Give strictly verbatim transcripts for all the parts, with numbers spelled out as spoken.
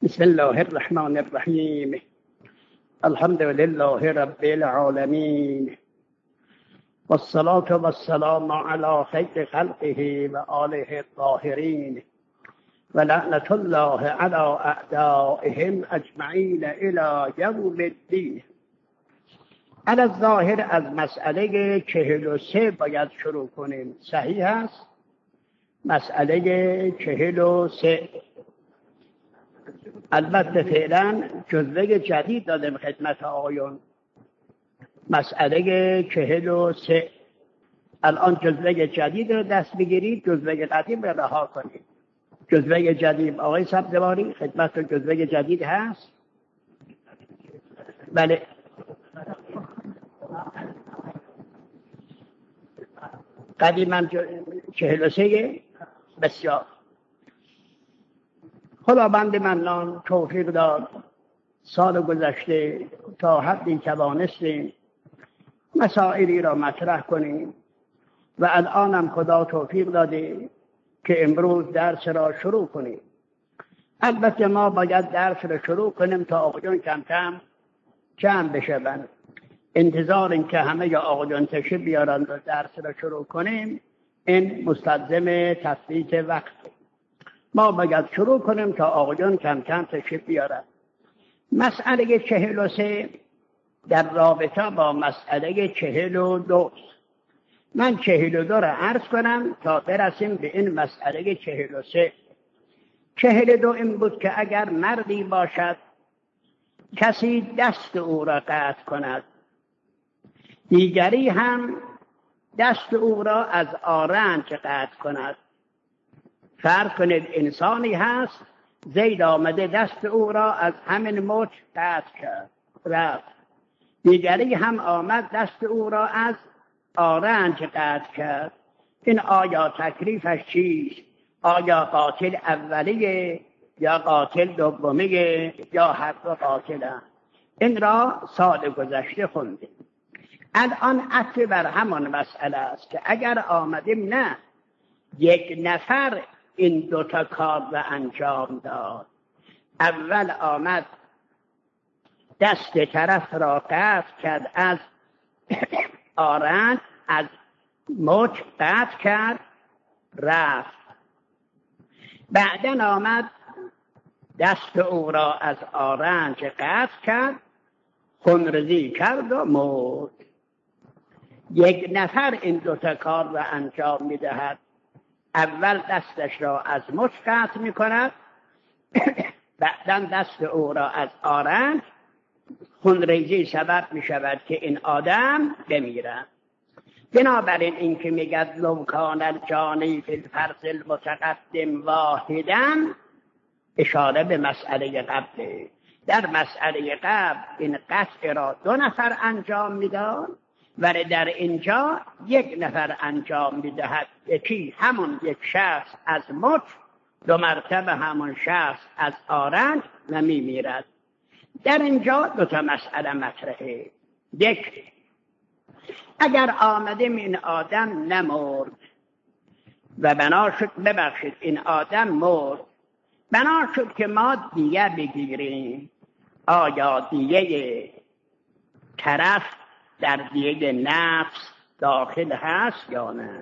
بسم الله الرحمن الرحیم. الحمد لله رب العالمین والصلاة والسلام علی خیر خلقه و آله الطاهرین و لعنت الله علی اعدائهم اجمعین الی یوم الدین. علی الظاهر از مسئله چهل و سه باید شروع کنیم. صحیح است؟ مسئله چهل و سه. البته فعلا جزوه جدید دادم خدمت آقایون. مسئله چهل و سه. الان جزوه جدید رو دست بگیرید، جزوه قدیم رو رها کنید. جزوه جدید آقای سبزواری خدمت جزوه جدید هست؟ بله. قدیما چهل و سه. بسیار. خداوند منان توفیق داد سال گذشته تا حدی توانستیم مسائلی را مطرح کنیم و الان هم خدا توفیق داده که امروز درس را شروع کنیم. البته ما باید درس را شروع کنیم تا آقایون کم کم جمع بشوند. انتظار این که همه یا آقایون تشریف بیارند و درس را شروع کنیم این مستلزم تثبیت وقت. ما باید شروع کنیم تا آقایون کم کم تشریف بیارند. مسئله چهل و سه در رابطه با مسئله چهل و دو. من چهل و دو را عرض کنم تا برسیم به این مسئله چهل و سه. چهل و دو این بود که اگر مردی باشد کسی دست او را قطع کند، دیگری هم دست او را از آرنج قطع کند. فرض کنید انسانی هست، زید آمده دست او را از همین مچ قطع کرد رفت، دیگری هم آمد دست او را از آرنج قطع کرد. این آیا تکلیفش چیست؟ آیا قاتل اولیه یا قاتل دومیه یا هر دو قاتله؟ این را سال گذشته خوندیم. الان عطف بر همان مسئله است که اگر آمدیم نه یک نفر این دوتا کار را انجام داد، اول آمد دست طرف را قطع کرد از آرنج، از مچ قطع کرد رفت، بعدن آمد دست او را از آرنج قطع کرد، خونریزی کرد و مرد. یک نفر این دوتا کار را انجام میدهد. اول دستش را از مچ قطع می کند، بعداً دست او را از آرنج. خونریزی سبب می شود که این آدم بمیرد. بنابراین این که می گد لو کان الجانی فی الفرض المتقدم واحداً اشاره به مسئله قبل. در مسئله قبل این قطع را دو نفر انجام می داد، ولی در اینجا یک نفر انجام میدهد. یکی همون یک شخص از مچ، دو مرتبه همون شخص از آرنج و میمیرد. در اینجا دو تا مسئله مطرحه. یک، اگر آمدیم این آدم نمرد و بنا شد، ببخشید این آدم مرد، بنا شد که ما دیگه بگیریم، آیا دیگه طرف در دیگه نفس داخل هست یا نه؟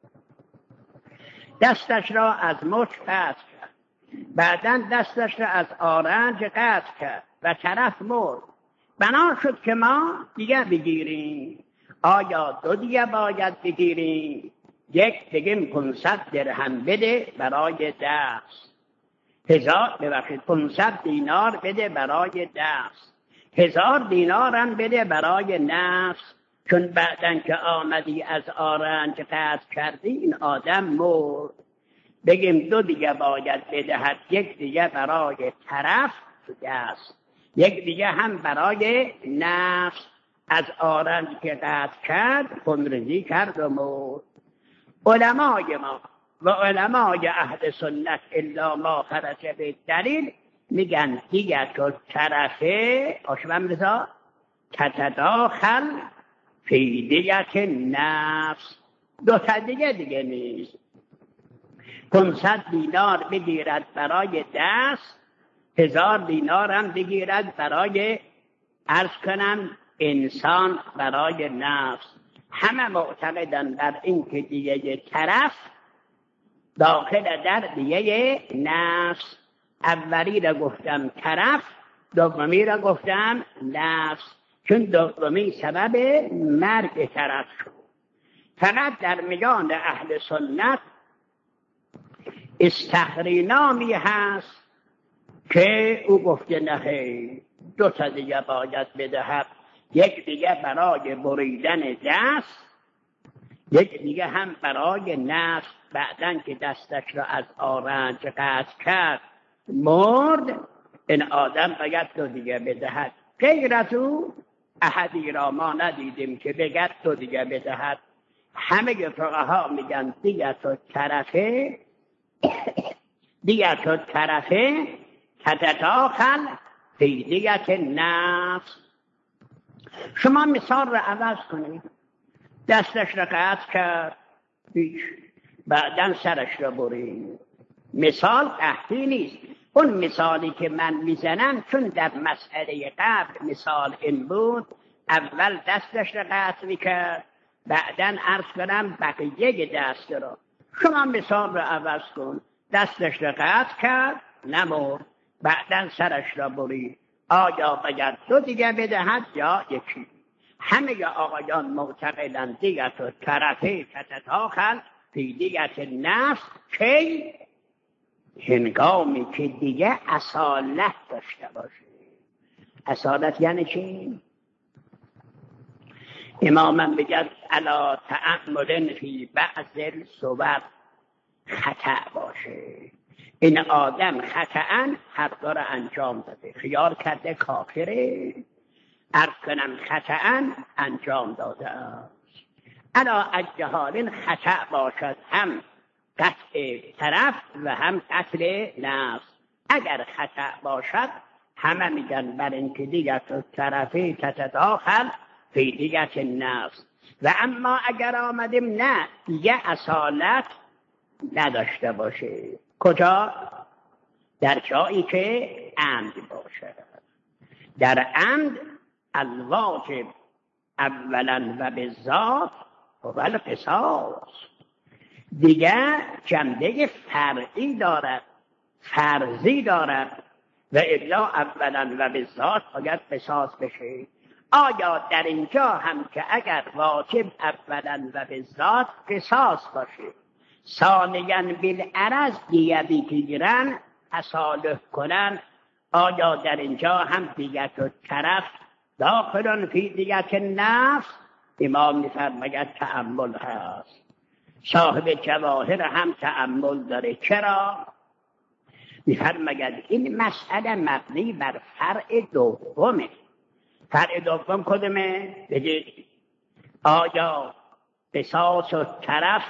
دستش را از مچ قطع کرد، بعداً دستش را از آرنج قطع کرد و طرف مرد، بنا شد که ما دیگه بگیریم، آیا دو دیگه باید بگیریم؟ یک بگیم پانصد درهم بده برای دست، هزار ببخشید پانصد دینار بده برای دست، هزار دینارم بده برای نفس، چون بعدن که آمدی از آرنج قطع کردی این آدم مرد. بگیم دو دیگه باید بدهد، یک دیگه برای طرف دست، یک دیگه هم برای نفس. از آرنج که قطع کرد خونریزی کرد و مرد. علمای ما و علمای اهل سنت الا ما خرج به دلیل میگن دیگه تو طرفه آشبم بزا تتداخل فی دیت نفس، دو تا دیگه دیگه نیست. پانصد دینار بگیرد برای دست، هزار دینار هم بگیرد برای عرض کنم انسان، برای نفس. همه معتقدن بر این که دیگه طرف داخل در دیگه نفس. اولی را گفتم طرف، دومی را گفتم نفس، چون دومی سبب مرگ طرف شد. فقط در میان اهل سنت استخری نامی هست که او گفته نه، دو تا دیگه باید بدهد، یک دیگه برای بریدن دست، یک دیگه هم برای نفس. بعدن که دستش را از آرنج قطع کرد مرد، این آدم باید دو دیگه بدهد. غیر از او احدی را ما ندیدیم که بگد دو دیگه بدهد. همه فقها میگن دیگه تو طرفه دیگه تو طرفه تتداخل فی دیگه نفس. شما مثال را عوض کنید، دستش را قطع کرد هیچ، بعدن سرش را برید. مثال قحطی نیست. اون مثالی که من میزنم چون در مسئله قبل مثال این بود، اول دستش را قطع میکرد، بعدن عرض کنم بقیه دست را. شما مثال را عوض کن، دستش را قطع کرد نمرد، بعدن سرش را برید. آیا باید دو دیگه بدهد یا یکی؟ همه آقایان معتقدند دیگه تو طرفه تتداخل فی دیگه نفس، که هنگامی که دیگه اصالت داشته باشه. اصالت یعنی چی؟ امامم بگد الا تأمل فی بعض الصور، خطأ باشه. این آدم خطأن حق را انجام داده، خیال کرده کافره، عرض کنم خطأن انجام داده است. الا اجهال خطأ باشد، هم قطع طرف و هم قتل نفس. اگر خطأ باشد همه میگن بر این که دیگر تو طرفی تتداخل فی دیگه نفس. و اما اگر آمدیم نه دیگه اصالت نداشته باشه، کجا؟ در جایی که عمد باشه. در عمد الواجب اولا و بالذات و القصاص، دیگه جنبه فرعی دارد، فرضی دارد، و الا اولا و بالذات باید قصاص بشه. آیا در اینجا هم که اگر واجب اولا و بالذات قصاص باشه، ثانیاً بالعرض دیگه بگیرن تصالح کنن، آیا در اینجا هم دیگه تو طرف داخلن فی دیگه نفس؟ امام میفرماید تأمل هست. صاحب جواهر هم تأمل داره. چرا؟ میفرماید این مسئله مبنی بر فرع دومه. فرع دوم کدومه؟ بگید آیا قصاص و طرف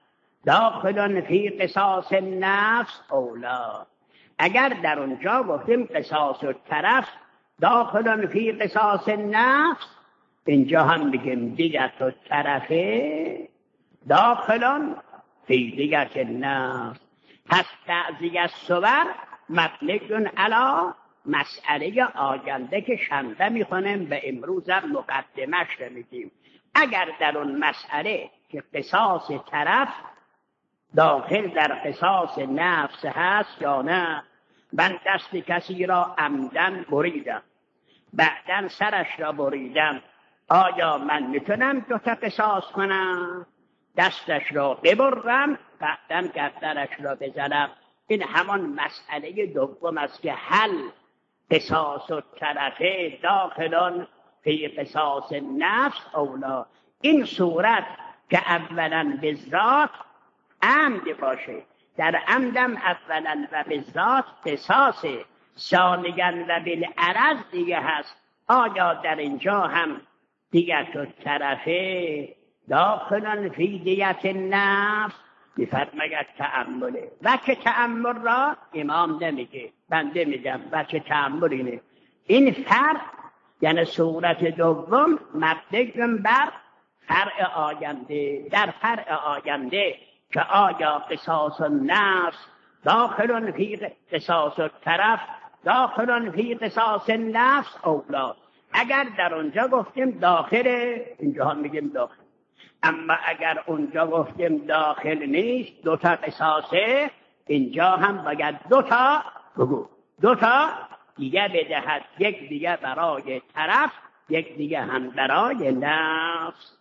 داخلن فی قصاص نفس اولا؟ اگر در اونجا گفتیم قصاص و طرف داخلن فی قصاص نفس، اینجا هم بگیم دیگه تو طرفه داخلن فی دیگه نفس. پس تعزیه صور مبنیون علا مسئله آینده که شنبه میخونیم و امروز هم مقدمش رو میگیم. اگر در اون مسئله که قصاص طرف داخل در قصاص نفس هست یا نه، من دست کسی را عمدن بریدم، بعدن سرش را بریدم، آیا من میتونم دو تا قصاص کنم؟ دستش را ببرم بعدن گردنش را بزنم. این همان مسئله دوم است که حل قصاص و طرفه داخلان فی قصاص نفس اولا. این صورت که اولا به ذات عمد باشه، در عمدم اولا و به ذات قصاص، ثانیاً و بالعرض دیگه هست. آیا در اینجا هم دیگه تو طرفه داخلن فی دیگه نفس؟ میفرماید تأمله. وجه تأمل را امام نمیگه، بنده میگم وجه تأمل اینه. این فرق یعنی صورت دوم مبنی بر فرع آینده. در فرع آینده که آیا قصاص النفس داخلن فی قصاص الطرف داخل فی قصاص النفس اولا. اگر در اونجا گفتیم داخل، اینجا هم میگیم داخل. اما اگر اونجا گفتیم داخل نیست، دو تا قصاصه، اینجا هم باید دو تا بگو، دو تا دیگه بدهد، یک دیگه برای طرف، یک دیگه هم برای نفس.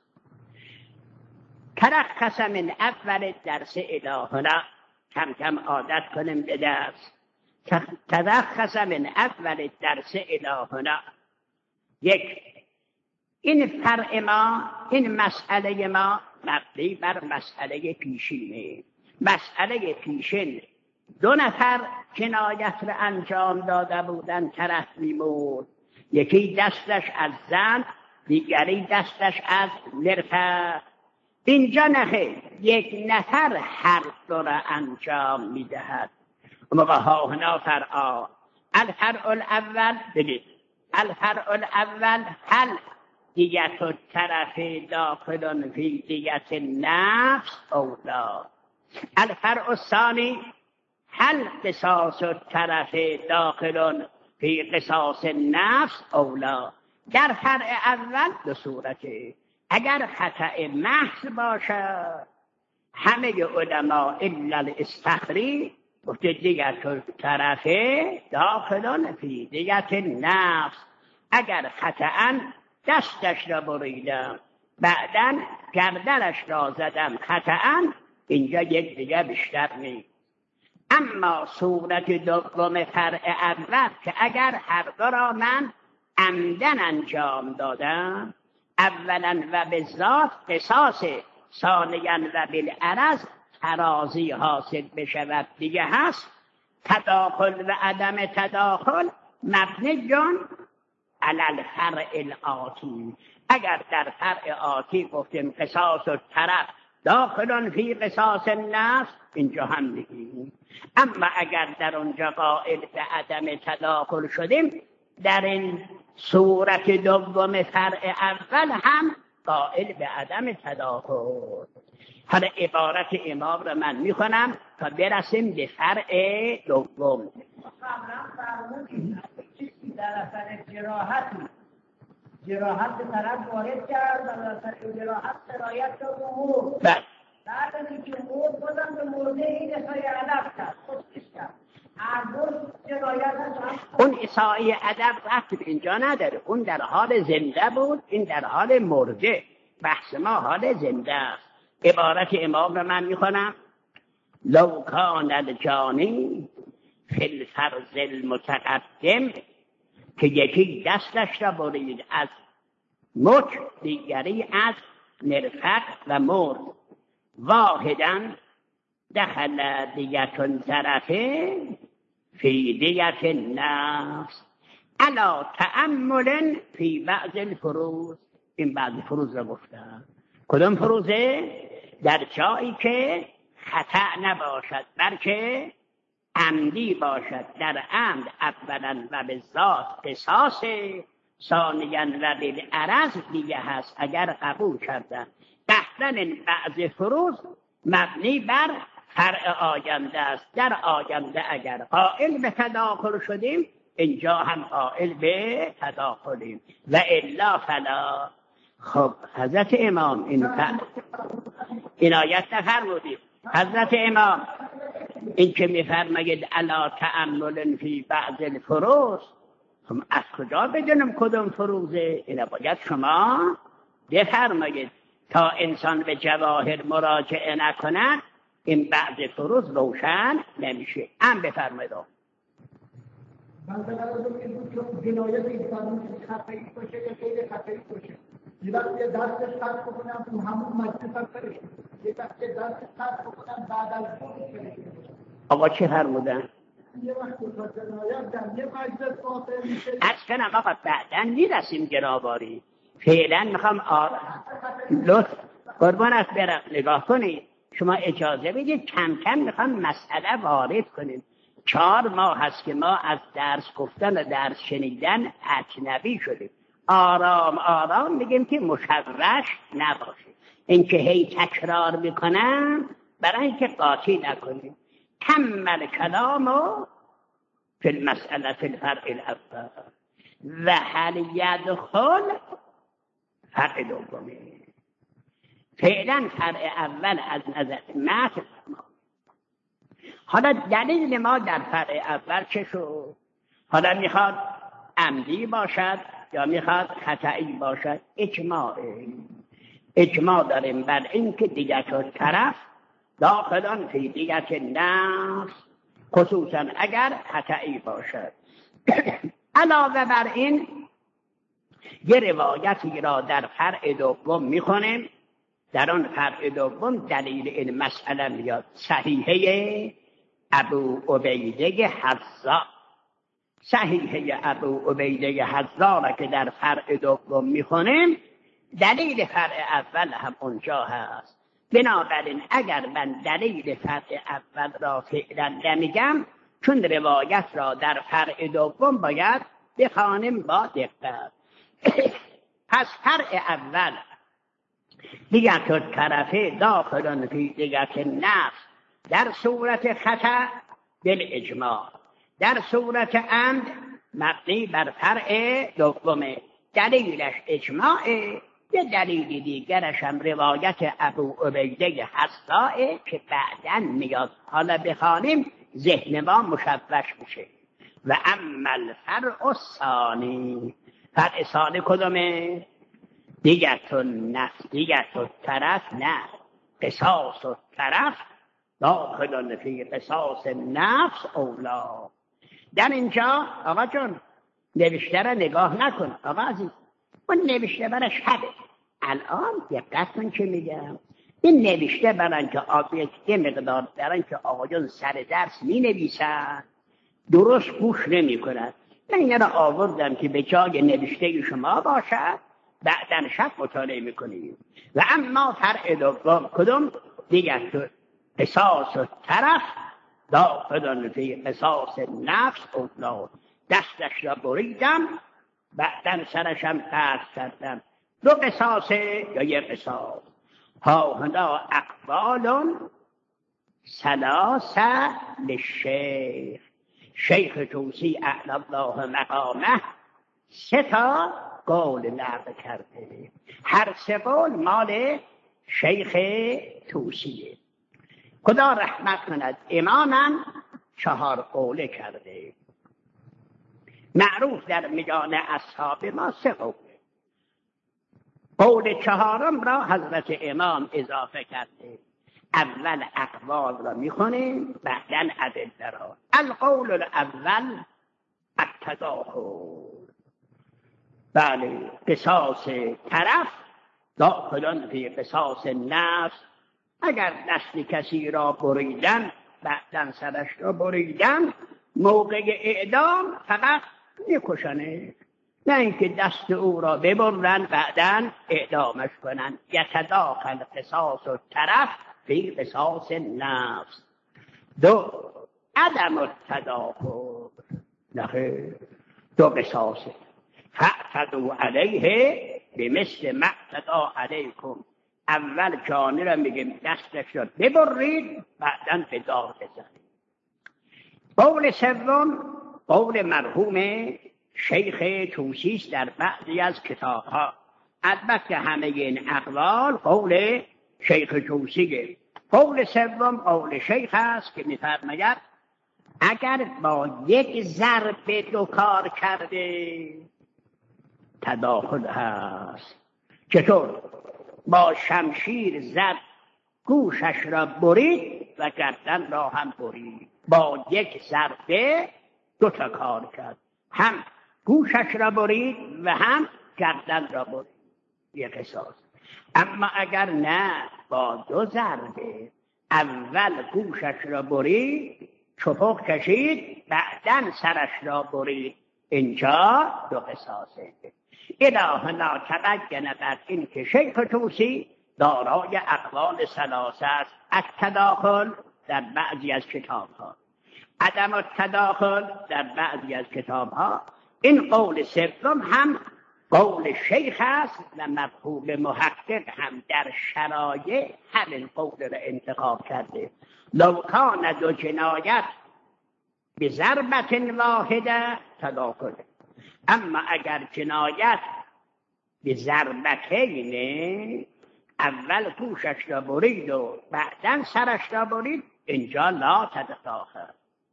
ترخص من اول درس الهنا، کم کم عادت کنیم به درس. ترخص من اول درس الهنا. یک، این فرع ما، این مسئله ما مبنی بر مسئله پیشینه. مسئله پیشین دو نفر جنایت را انجام داده بودن، طرف میمرد، یکی دستش از زن، دیگری دستش از نرفه. اینجا نخیر، یک نفر هر دو را انجام میدهد. اما ها هنا فرعا، الفرع الاول بگید، الفرع الاول هل دیت الطرف داخل فی دیت النفس او لا. الفرع الثانی هل قصاص الطرف داخل فی قصاص النفس او لا. در فرع اول دو صورته، اگر خطأ محض باشد همه علماء الا الاستخری گفته دیت الطرف داخل فی دیت النفس. اگر خطأ دستش را بریدم، بعداً گردنش را زدم خطأ، اینجا یک دیگه بیشتر نیست. اما صورت دوم فرع اول که اگر هر دو را من عمدن انجام دادم، اولا و به ذات قصاص، ثانیا و بالعرض ترازی حاصل بشود دیگه هست. تداخل و عدم تداخل مبنی جان علی الفرع الآتی. اگر در فرع آتی گفتیم قصاص و طرف داخلون فی قصاص النفس، اینجا هم میگیم. اما اگر در اونجا قائل به عدم تداخل شدیم، در این صورت دوم فرع اول هم قائل به عدم تداخل. حالا عبارت امام را من میخونم تا برسیم به فرع دوم. در اثر جراحت جراحت به طرف وارد کرد و در اثر جراحت سرایت شد و مرد. بله. بعد از اینکه مرد بازم به مرده این اصای ادب کرد، خودش کرد. هر دو جرایت هست. اون اصای ادب رفت اینجا نداره، اون در حال زنده بود، این در حال مرده. بحث ما حال زنده است. عبارت امام را من میخونم: لو کان الجانی فی الفرض المتقدم، که یکی دستش را برید از مچ، دیگری از مرفق و مرد. واحدا دخل دیت طرفه فی دیت النفس علا تأمل فی بعض الفروض. این بعض فروض را گفتم. کدام فروضه؟ در جایی که خطأ نباشد بلکه عمدی باشد. در عمد اولا و به ذات قصاص، ثانیا و بالعرض دیگه هست اگر قبول کردن. بحثن این بعض فروض مبنی بر فرع آینده است. در آینده اگر قائل به تداخل شدیم، اینجا هم قائل به تداخلیم و الا فلا. خب حضرت امام این این آیت نفرمودید. حضرت امام این که میفرماید الا تأمل فی بعض الفروض، از کجا بدونم کدوم فروضه؟ اینا باید شما بفرمایید تا انسان به جواهر مراجعه نکند این بعض فروض روشن نمیشه. هم بفرمایید. من به نظرم این بود که جنایت انسانی خطایی باشه یا غیر خطایی باشه. یه وقت یه دستش قطع بکنم تو همون مجلس هم فرش، یه وقت یه دستش قطع بکنم بعد از خودش فرش. آقا چه فرمودن؟ یه وقت تا جنایت در یه مجلس واقع میشه. از کنم آقا بعدن میرسیم جناباری. فعلا میخوام آر... لطف قربانت برم نگاه کنید. شما اجازه بدید کم کم میخوام مسئله وارد کنیم. چهار ماه هست که ما از درس گفتن و درس شنیدن اجنبی شدیم. آرام آرام میگیم که مشرش نباشه. این که هی تکرار میکنم برای اینکه قاطی نکنیم. کمل کلام و فی المسئله الفرع الاول و هل یدخل فرع دومه. فعلا فرع اول از نظر متن. حالا دلیل ما در فرع اول چه شد؟ حالا میخواد عمدی باشد یا میخواد خطایی باشد؟ اجماع اجماع داریم بر این که دیگه طرف داخلان فی دیگه نفس، خصوصا اگر خطایی باشد. علاوه بر این یه روایتی را در فرع دوم میخونیم، در آن فرع دوم دلیل این مسئله میاد. صحیحه ابو عبیده حذا، صحیحه ابو عبیده حذا را که در فرع دوم میخونیم، دلیل فرع اول هم اونجا هست. بنابراین اگر من دلیل فرع اول را فعلا نمیگم، چون روایت را در فرع دوم باید بخوانیم با دقت. پس فرع اول دیگه طرفه داخلن فی دیگه نفس در صورت خطا بالاجماع، در صورت عمد مبنی بر فرع دومه. دلیلش اجماعه. یه دلیل دیگرش هم روایت ابو عبیده حذا که بعداً میاد، حالا بخوانیم ذهن ما مشوش میشه. و اما الفرع الثانی، فرع ثانی کدومه؟ دیگه نفس، دیگه طرف نه، قصاص طرف داخلن فی قصاص نفس اولا. در اینجا آقا جان نوشته را نگاه نکن آقا عزیز، اون نوشته برای شبه. الان دقت کن چه میگم. این نوشته برای که آقای یه مقدار برای که آقایان سر درس می نویسن درست گوش نمی کنن. من این را آوردم که به جای نوشته شما باشد، بعدن شب مطالعه میکنیم. و اما فرع دوم کدوم؟ دیگر قصاص طرف داخلن فی قصاص نفس اولا. دستش را بریدم، بعدن سرشم قطع کردم. دو قصاصه یا یک قصاص؟ ها هنا اقوال ثلاثه للشیخ، شیخ توسی اعلی الله مقامه سه تا قول نقل کرده. هر سه قول مال شیخ توسیه، خدا رحمت کند. امامم چهار قوله کرده. معروف در میان اصحاب ما سه قول. قول چهارم را حضرت امام اضافه کرده. اول اقوال را میخونیم، بعداً ادله را. القول الاول التداخل، بله قصاص طرف داخلن فی قصاص نفس. اگر دست کسی را بریدن، بعداً سرش را بریدن، موقع اعدام فقط میکشنه، نه اینکه دست او را ببرن بعداً اعدامش کنن. یتداخل قصاص طرف فی قصاص نفس. دو عدم التداخل، نه دو قصاصه. فاعتدوا علیه بمثل ما اعتدا علیکم. اول جانی را میگیم دستش را ببرید، بعداً به دار بزنید. قول سوم قول مرحوم شیخ توسی در بعضی از کتاب‌ها. البته همه این اقوال قول شیخ توسیه. قول سوم قول شیخ است که می‌فرماید اگر با یک ضربه دو کار کرده تداخل هست. چطور؟ با شمشیر زد، گوشش را برید و گردن را هم برید. با یک ضربه دو تا کار کرد، هم گوشش را برید و هم گردن را برید، یک قصاص. اما اگر نه، با دو ضربه اول گوشش را برید، چپق کشید، بعدن سرش را برید، اینجا دو قصاصه. الهنا تبین بر این که شیخ توسی دارای اقوال ثلاثه است. التداخل در بعضی از کتاب‌ها، عدم التداخل در بعضی از کتاب‌ها. این قول سوم هم قول شیخ است و مرحوم محقق هم در شرایع همین قول را انتخاب کرده. لو کان دو جنایت به ضربت واحده تداخل. اما اگر جنایت به ضربتین، اول گوشش را برید و بعداً سرش را برید، اینجا لا تداخل.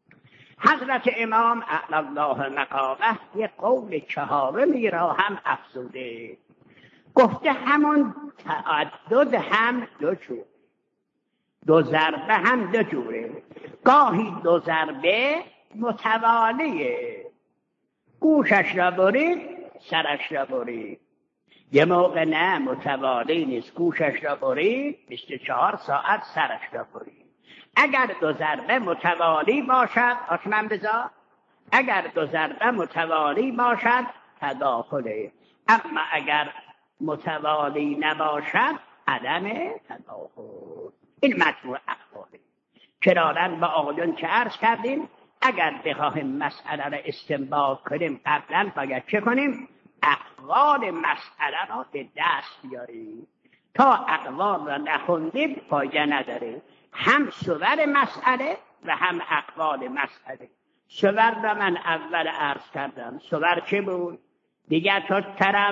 حضرت امام اعلی الله مقامه یک قول چهارمی را هم افزوده، گفته همون تعدد هم دو جور، دو ضربه هم دو جوره. گاهی دو ضربه متوالیه، گوشش را برید سرش را برید. یه موقع نه متوالی نیست، گوشش را برید بیست و چهار ساعت سرش را برید. اگر دو ضربه متوالی باشد آتمن بزا، اگر دو ضربه متوالی باشد تداخله. اما اگر متوالی نباشد عدم تداخل. این مجموع اقواله. کرارن با آقایون که عرض کردیم اگر بخواهیم مسئله را استنباط کنیم قبلا باید چه کنیم؟ اقوال مسئله را به دست بیاریم. تا اقوال را نخوندیم فایده نداره. هم صور مسئله و هم اقوال مسئله. صور را من اول عرض کردم. صور چه بود؟ دیگر تا طرف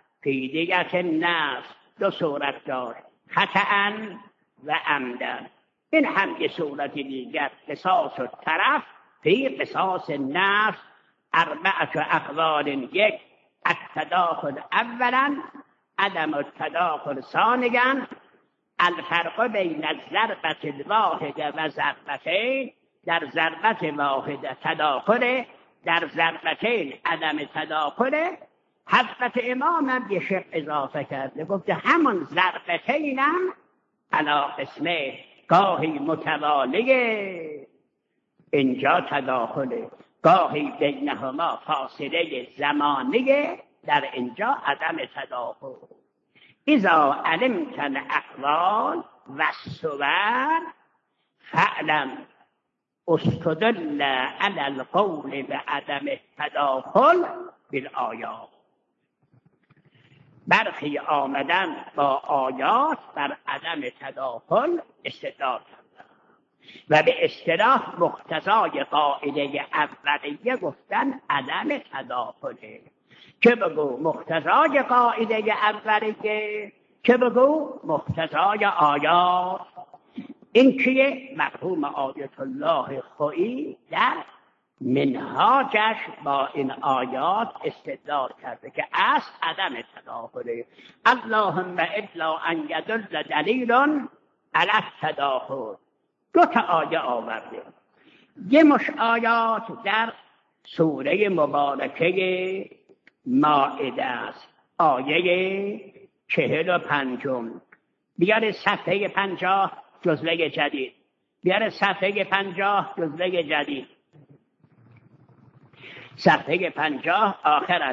پیدیت نفس دو صورت داشت، خطأ و عمدن. این هم یه صورت دیگر، قصاص و طرف فی قصاص نفس. اربعت و اقوال یک، التداخل اولا، عدم التداخل ثانیا، الفرق بین الضربة الواحده و ضربتین. در ضربت واحده تداخل، در ضربتین عدم تداخل. حضرت امام هم یه شق اضافه کرده، گفته همون ضربتین هم علا قسمه، گاهی متوالیه اینجا تداخله، گاهی بینهما فاصله زمانیه در اینجا عدم تداخل. اذا علمت الاقوال و الصور فاعلم استدل علی القول بعدم التداخل بالآیات. برخی آمدن با آیات بر عدم تداخل استدلال کردن و به اصطلاح مقتضای قاعده اولیه گفتن عدم تداخله. که بگو مقتضای قاعده اولیه، که بگو مقتضای آیات. این که مفهوم آیت الله خویی در منهاجش با این آیات استدلال کرده که اصل عدم تداخله. اللهم الا ان یدل دلیل علی التداخل. دو تا آیه آورده. یه مش آیات در سوره مبارکه مائده است، آیه چهل و پنجم. بیاره صفحه پنجاه جزوه جدید، بیاره صفحه پنجاه جزوه جدید، صفحه پنجاه آخرش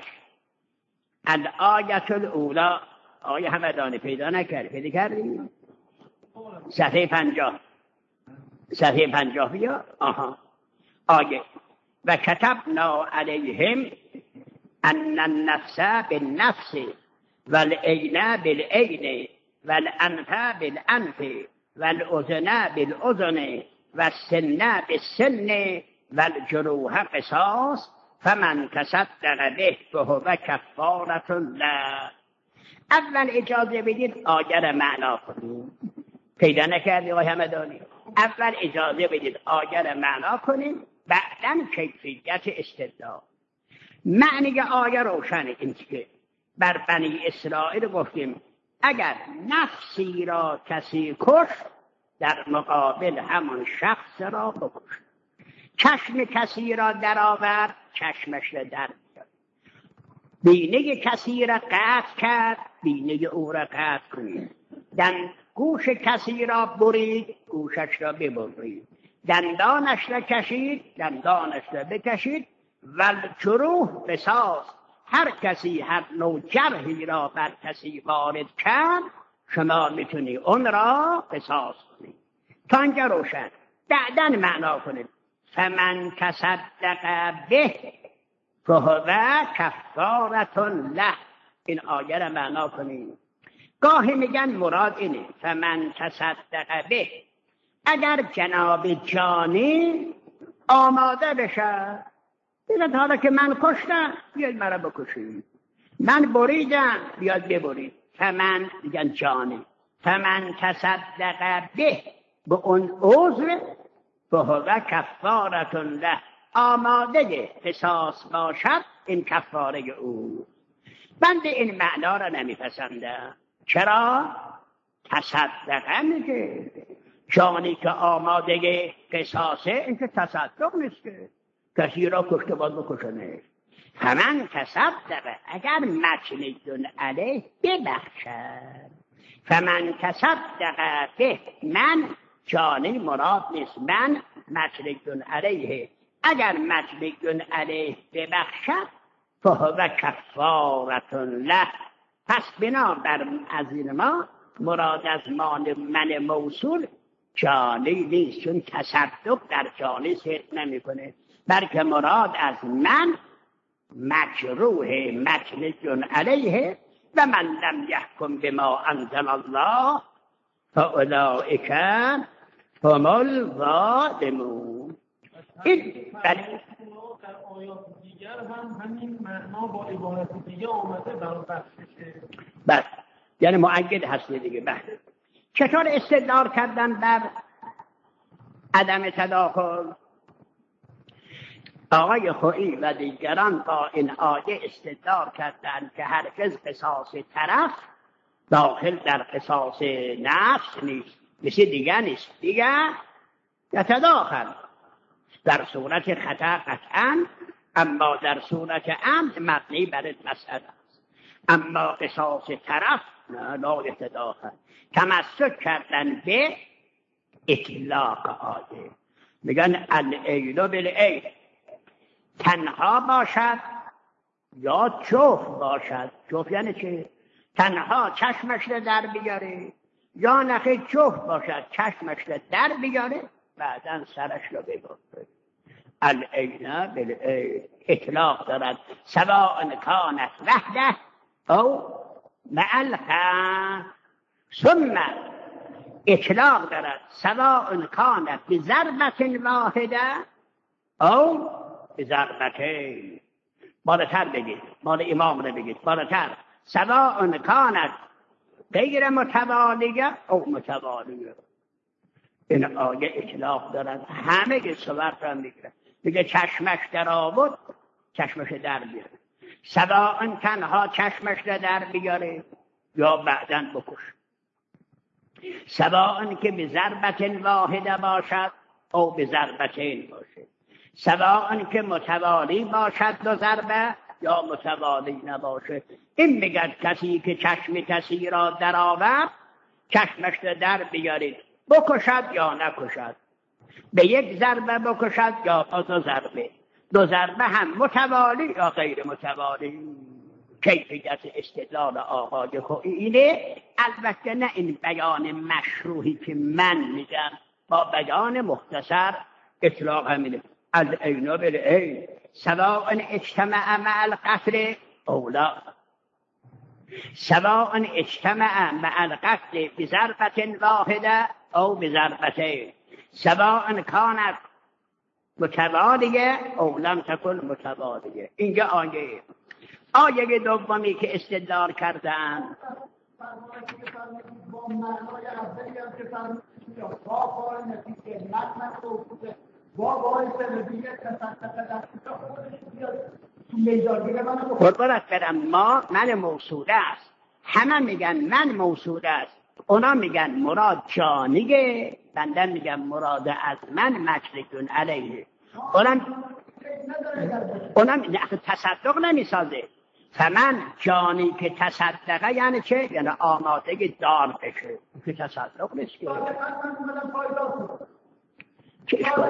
الآیت الاولا. آیه همدانی پیدا نکرد، پیدا کردیم؟ صفحه پنجاه، صفحه پنجاه بیا. آها آیه و کتبنا علیهم ان النفس بالنفس والعین بالعین والانف بالانف والاذن بالاذن والسن بالسن والجروح قصاص فمن تصدق به فهو کفارة له. اول اجازه بدید آیه را معنا کنیم. پیدا نکردی آقای همدانی؟ اول اجازه بدید آیه را معنا کنیم، بعداً کیفیت استدلال. معنی آیه روشنه. این که بر بنی اسرائیل گفتیم اگر نفسی را کسی کش، در مقابل همون شخص را بکش. چشم کسی را درآورد، چشمش را در بیار. بینه کسی را قطع کرد، بینه او را قطع کنید. دن گوش کسی را برید، گوشش را ببرید. دندانش را کشید، دندانش را بکشید. والجروح قصاص. هر کسی هر نوع جرحی را بر کسی وارد کرد، شما میتونی اون را قصاص کنید. تا اینجا روشن. بعداً معنا کنید فمن تصدق به فهو کفارة له. این آیه را معنا کنید. گاهی میگن مراد اینه فمن تصدق به، اگر جناب جانی آماده بشه. بیاد حالا که من کشتم بیاد مرا بکشید، من بریدم بیاد ببرید. فمن میگن جانی، فمن تصدق به به اون عضو فهو کفارة له، آماده قصاص باشد این کفاره او. بنده این معنا را نمیپسندم. چرا؟ تصدقه میگه، جانی که آماده قصاصه این که تصدق نیست که کسی را کشته باید بکشنه. فمن تصدق، اگر مجلد علیه ببخشد. فمن تصدق به، من جانی مراد نیست، من مجلد علیه، اگر مجلد علیه ببخشد فهو کفارة له، پس بنا بر از این ما مراد از مان من موصول جانی نیست، چون تصدق در جانی صدق نمیکنه، بلکه مراد از من مجروح مجلد علیه و من لم یحکم بما انزل الله فاولئک هم الظالمون. این در آیات دیگر هم همین معنا با عبارت دیگه آمده برای بخششه. بله، یعنی مؤکد هست دیگه. بله. چطور استدلال کردن بر عدم تداخل؟ آقای خویی و دیگران با این آیه استدلال کردند که هرگز قصاص طرف داخل در قصاص نفس نیست، مثل دیگر نیست، دیگر یتداخل در صورت خطا قطعا، اما در صورت عمد مبنی بر مسئله است. اما قصاص طرف لا یتداخل. تمسک کردن به اطلاق آیه، میگن العین بالعین، تنها باشد یا جفت باشد. جفت یعنی چه؟ تنها چشمش رو در بیاره یا نخی جفت باشد چشمش رو در بیاره بعداً سرش رو ببره. العین بالعین اطلاق دارد، سواء کانت وحده او مع الخمس. ثم اطلاق دارد سواء کانت بضربة واحده او بضربتین. بالاتر بگید، مال امام رو بگید بالاتر، سواء کانت غیر متوالیه او متوالیه. این آیه اطلاق دارد، همه که صور را میگیره، میگه چشمش در آورد چشمش در بیاره، سواء تنها چشمش در بیاره یا بعداً بکش، سواء که به ضربت واحده باشد او به ضربتین باشد، سواء که متوالی باشد دو ضربه یا متوالی نباشه. این میگه کسی که چشم کسی را در آورد چشمش در بیارید، بکشد یا نکشد، به یک ضربه بکشد یا دو ضربه، دو ضربه هم متوالی یا غیر متوالی. کیفیت استدلال آقای خویی اینه. البته نه این بیان مشروحی که من میگم، با بیان مختصر اطلاق همینه. العین بالعین سواء اجتمع مع القتل او لا، سواء اجتمع مع القتل بضربة واحده او بضربتين، سواء كانت متوالیه او لم تکن متوالیه. اینجا آیه آیه دومی که استدلال کردن با معنای اولی هم که فرمودید با پای نتیجه متن توفیده با باعث ربیت تصدق دستا خودش بیاد تو میدارگیره منو بخور. قربانت برم، ما من موصوله است، همه میگن من موصوله است، اونا میگن مراد جانیه، بنده میگم مراد از من مجلدون علیه. اونا اونا تصدق نمیسازه. فمن جانی که تصدقه یعنی چه؟ یعنی آماده دار بشه، که تصدق نیست که چه اشکالی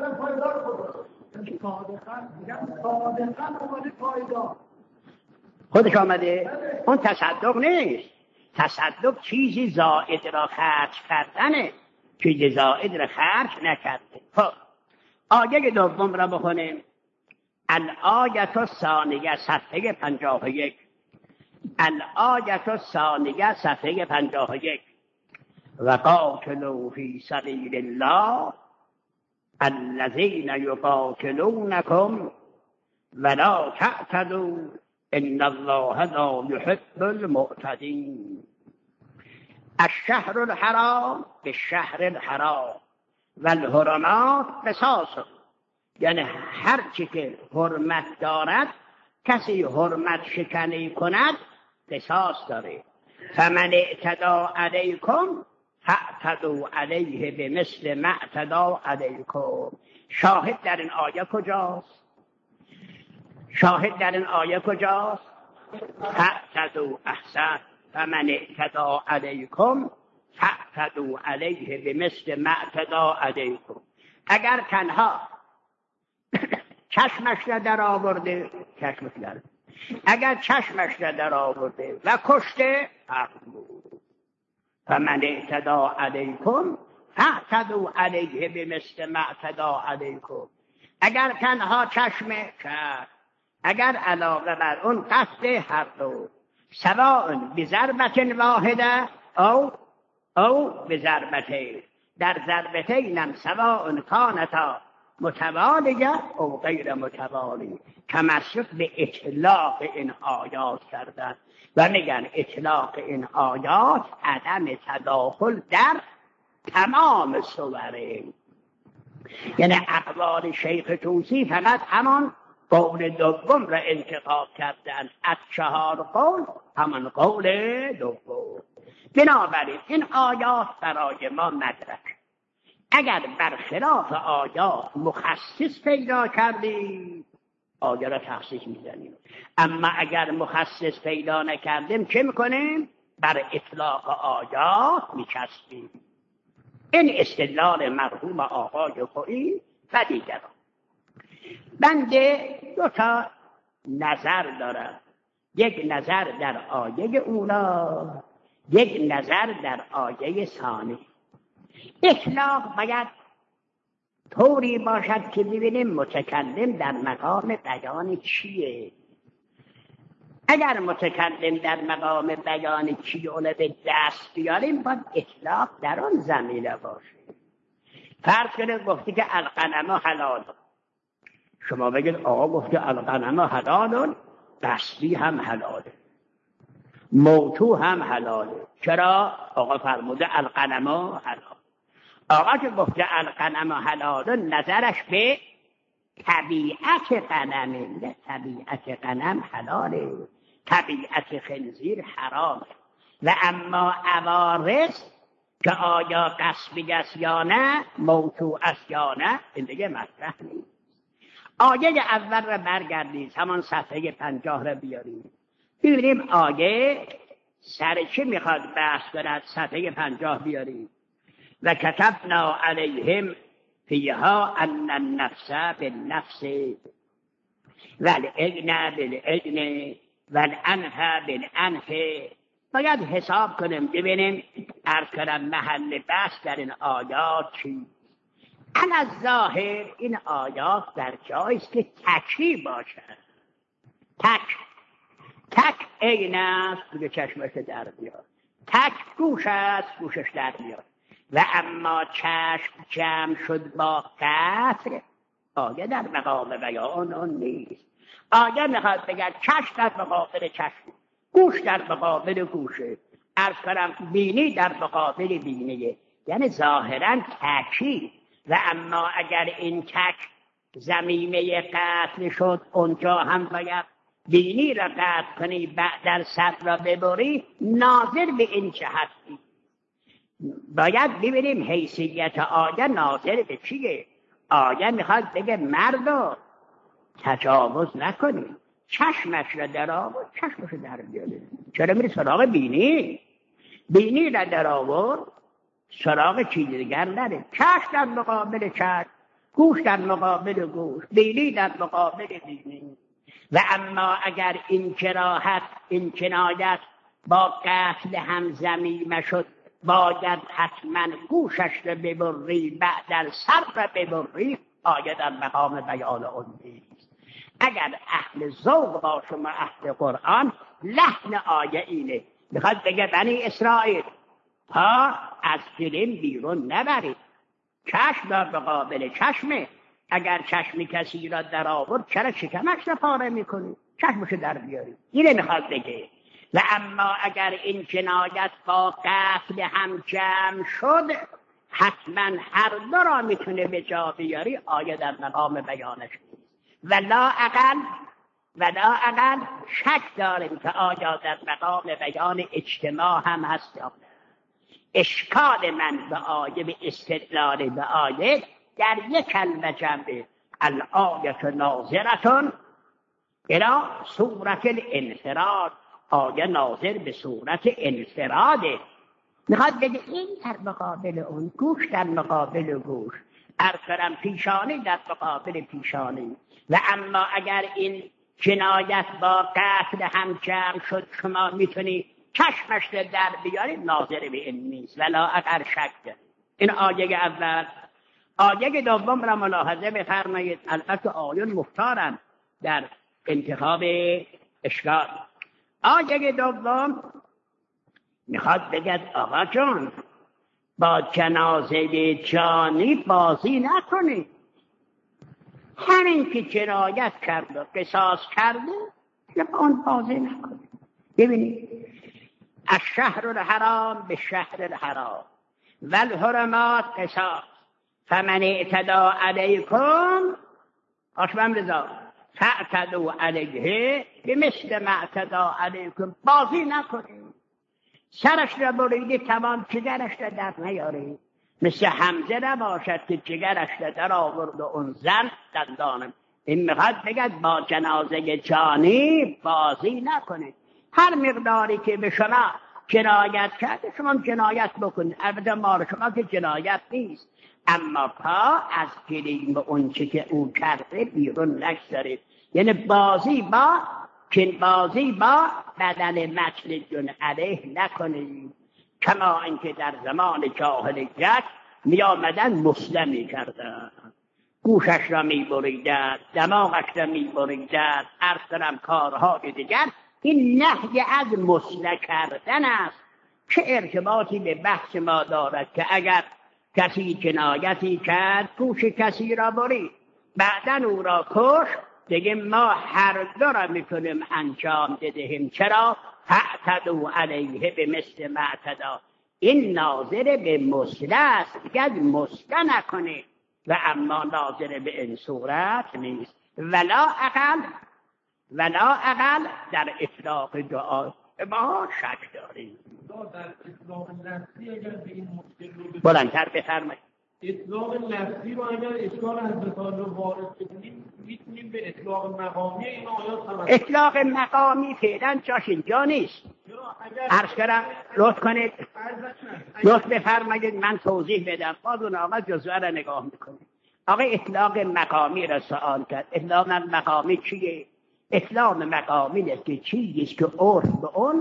خودش آمده؟ اون تصدق نیست. تصدق چیزی زائد را خرج کردنه، چیزی زائد را خرج نکرده. خب آیه دوم را بخونیم. الآیت الثانیه صفحه پنجاه و یک. الآیت الثانیه صفحه پنجاه و یک. و قاتلوا فی سبیل الله الذین یقاتلونکم ولا تعتدوا ان الله لا يحب المعتدین. الشهر الحرام بالشهر الحرام والحرمات قصاص، یعنی هر چی که حرمت دارد کسی حرمت شکنی کند قصاص داره. فمن اعتدی علیکم فاعتدوا علیه بمثل ما اعتدی علیکم. شاهد در این آیه کجاست؟ شاهد در این آیه کجاست؟ فاعتدوا احسن فمن اعتدی علیکم فاعتدوا علیه بمثل ما اعتدی علیکم. اگر تنها چشمش را در آورده چشمش در اگر چشمش را در آورده و کشته فمن اعتدی علیکم فاعتدوا علیه بمثل ما اعتدی علیکم. اگر تنها چشم کرد، اگر علاقه بر اون قصد هر دو، سواء بضربت واحده او او بضربتین، در ضربتین هم سواء کانتا متوالیه او غیر متوالی. تمسک به اطلاق این آیات کردن و میگن اطلاق این آیات عدم تداخل در تمام سوره. یعنی اقوال شیخ طوسی فقط همان قول دوم را انتخاب کردن، از چهار قول همان قول دوم. بنابراین این آیات برای ما مدرک. اگر برخلاف آیات مخصص پیدا کردیم آیه را تخصیص میزنیم، اما اگر مخصص پیدا نکردیم چه میکنیم؟ بر اطلاق آیات میچسبیم. این استدلال مرحوم آقای خویی و دیگران. بنده دو تا نظر دارم، یک نظر در آیه اولا، یک نظر در آیه ثانی. اطلاق باید طوری باشد که ببینیم متکلم در مقام بیان چیه. اگر متکلم در مقام بیان چیه اون به دست بیاریم باید اطلاق در آن زمینه باشه. فرض کنید گفتی که الغنم حلال، شما بگید آقا گفته الغنم حلال، قصبی هم حلاله، موتو هم حلاله. چرا؟ آقا فرموده الغنم حلال. آقا که گفته الغنم حلال نظرش به طبیعت غنمه، نه طبیعت غنم حلاله، طبیعت خنزیر حرامه. و اما عوارض که آیا قصبی است یا نه، موتو است یا نه، این دیگه مطرح نیست. آیه اول را برگردید، همان صفحه پنجاه را بیارید ببینیم آیه سر چه میخواد بحث کند. صفحه پنجاه بیارید. و کتبنا علیهم فیها ان النفس بالنفس والعین بالعین والانف بالانف. باید حساب کنیم ببینیم عرض کنم محل بحث در این آیات چی. علی الظاهر این آیات در جایست که تکی باشد. تک تک عین است، دیگه چشمش در بیاد. تک گوش است، گوشش در بیاد. و اما چشم جمع شد با قطر، آیه در مقام بیان آن نیست. آیه میخواد بگه چشم در مقابل چشم، گوش در مقابل گوشه، عرض کنم بینی در مقابل بینیه، یعنی ظاهرا تکی. و اما اگر این تک زمینه قتل شد، اونجا هم باید بینی را قطع کنی، بعد در سر را ببری. ناظر به این جهتی باید ببینیم حیثیت آیه ناظر به چیه. آیه میخواد بگه مردا تجاوز نکنی، چشمش را در آورد، چشمش را در بیاره. چرا میری سراغ بینی؟ بینی را در آورد، سراغ چیز دیگر نره. چشم در مقابل چشم، گوش در مقابل گوش، بینی در مقابل بینی. و اما اگر این کراهت، این کنایت با قتل هم زمینه شد، باید حتما گوشش را ببری، بعد در سر را ببری. آیه در مقام بیان اون نیست. اگر اهل ذوق باشه و اهل قرآن، لحن آیه اینه، میخواد بگه بنی اسرائیل ها از فیلم بیرون نبرید، چشم در مقابل چشمه. اگر چشم کسی را در آورد چرا شکمش را پاره میکنی؟ چشمش در بیاری. اینه میخواد بگه. و اما اگر این جنایت با قتل هم جمع شد حتما هر دو را میتونه به جا بیاری. آیه در مقام بیانش و لا اقل و لا اقل شک داریم که آیا در مقام بیان اجتماع هم هست یا نه. اشکال من به آیه به استدلال به آیه در یک کلمه جنبه الآیه ناظرتون الى صورت الانفراد. آیه ناظر به صورت انفراده. میخواد بگه این در مقابل اون، گوش در مقابل گوش، ارسلم پیشانی در مقابل پیشانی. و اما اگر این جنایت با قتل هم جمع شد شما میتونی چشمش در بیاری، ناظر به این نیست ولا اگر شک داری. این آیه اول. آیه دوم را ملاحظه بفرمایید. البته آیون مختارن در انتخاب اشکال. آیه دوم میخواد بگد آقا جان با جنازه جانی بازی نکنی. همین که جنایت کرد و قصاص کرده با اون بازی نکنی. ببینید الشهر الحرام به شهر الحرام و الحرمات قصاص فمن اعتدى علیکم آشبم رضا فاعتدوا علیه بمثل ما اعتدى علیکم. بازی نکنید. سرش را بریده تمام جگرش را در نیارید. مثل حمزه نباشد که جگرش را در آورد و اون زن دندانم. این میخواد بگد با جنازه جانی بازی نکنید. هر مقداری که به شما جنایت کرده شما جنایت بکنید. البته مال شما که جنایت نیست، اما پا از گلیم اون چی که او کرده بیرون نگذارید. یعنی بازی با که بازی با بدن مجلدون علیه نکنید. کما اینکه در زمان جاهلیت می آمدن مسلمی کردن، گوشش را می بریدن، دماغش را می بریدن، ارسلم کارهای دیگر. این نهی از مسله کردن است که ارتباطی به بحث ما دارد که اگر کسی جنایتی کرد گوش کسی را برید بعدن او را کش، دیگه ما هر دو را میتونیم انجام بدهیم. چرا؟ فاعتدوا علیه به مثل ما اعتدی. این ناظر به مسله است، دیگه مسله نکنه. و اما ناظر به این صورت نیست. ولا اقل ولا اقل در اطلاق دعا ما شک داریم. در اطلاق لفظی اگر به این مشکل رو بلندتر بفرمایید. اطلاق لفظی رو اگر اشکال از مثال رو وارد کنیم میتونیم به اطلاق مقامی این آیات توسط اطلاق مقامی فعلا جاش اینجا نیست. عرض کردم لطف کنید لطف بفرمایید من توضیح بدم. باز اون آقا جزوه را نگاه میکنید. آقا اطلاق مقامی را سوال کرد. اطلاق مقامی چیه؟ اطلاق مقامی است که چیزی است که عرف به اون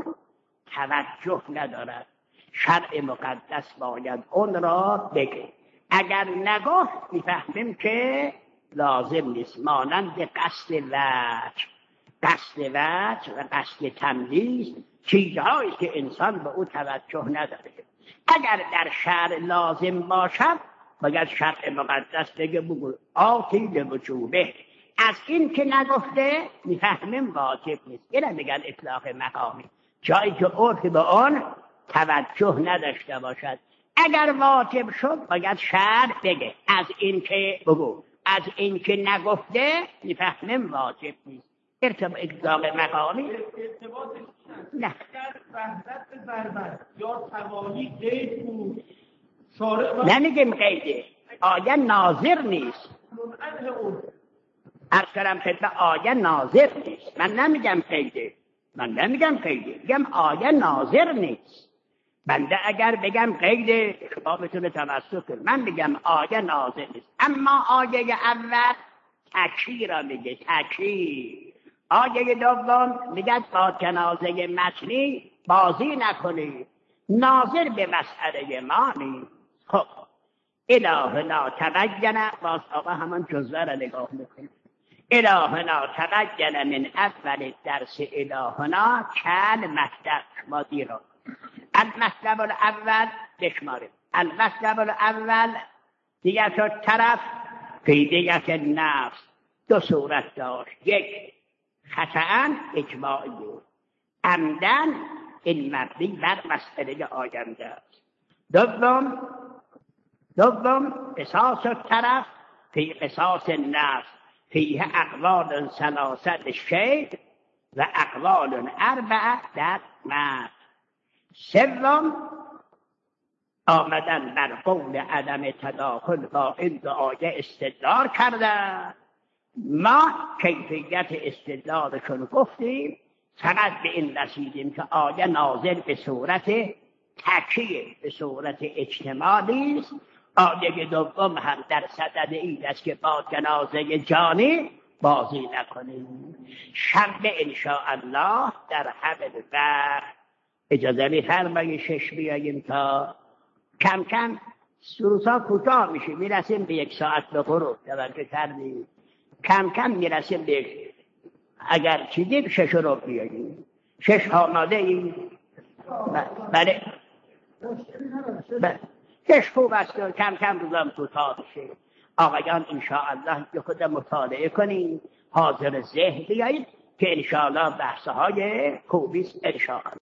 توجه ندارد. شرع مقدس باید اون را بگه. اگر نگفت میفهمیم که لازم نیست. مانند قصد وجه قصد وجه و قصد تملیز چیزهایی که انسان به او توجه نداره. اگر در شرع لازم باشد باید شرع مقدس بگه بگو آتی به وجوبه. از این که نگفته میفهمیم واجب نیست. اینه میگن اطلاق مقامی، جایی که عرف به آن توجه نداشته باشد. اگر واجب شد باید شرع بگه از این که بگو، از این که نگفته میفهمیم واجب نیست. ارتباط اطلاق مقامی ارتباطش نه. اگر وحدت ضربت یا توالی قید بود شارع نمیگیم قیده. آیه ناظر نیست. منعه اون عرض کردم خدمت آیه ناظر نیست. من نمیگم قیده، من نمیگم قیده، میگم آیه ناظر نیست. بنده اگر بگم قیده شما بتونه تمسک کنید. من میگم آیه ناظر نیست. اما آیه اول تکی را میگه، تکی. آیه دوم میگه با جنازه متنی بازی نکنید، ناظر به مسئله ما نیست. خب الهنا تبین، باز آقا همان جزوه را نگاه میکنید. الهنا تبین من اول درس الهنا چند مطلب شما دیرا. المطلب الاول بشماریم. المطلب الاول دیگر طرف فیدیت نفس دو صورت داشت. یک خطأً اجماعی، عمدن این مبنی بر مسئله آینده است. دوم دوم قصاص الطرف فی قصاص النفس فیه اقوال ثلاثه شیخ و اقوال اربعه در مرد. سوم آمدن بر قول عدم تداخل با این دعای استدلال کردن. ما کیفیت استدلالشون گفتیم، فقط به این رسیدیم که آیه نازل به صورت تکیه، به صورت اجتماعی است. آیه دوم هم در صدد این است که با جنازه جانی بازی نکنیم. شنبه انشاءالله در همین وقت اجازه می‌فرمایید شش بیاییم تا کم کم سروسا کوتاه میشه، میرسیم به یک ساعت به غروب. توجه کردید؟ کم کم میرسیم به اگر چیزی شش رو بیاییم. شش آماده ای؟ بله بله شش خوب است. کم کم روزم کوتاه میشه. آقایان انشاءالله که خود مطالعه کنید، حاضر ذهن بیایید که انشاءالله بحث های خوبی است انشاءالله.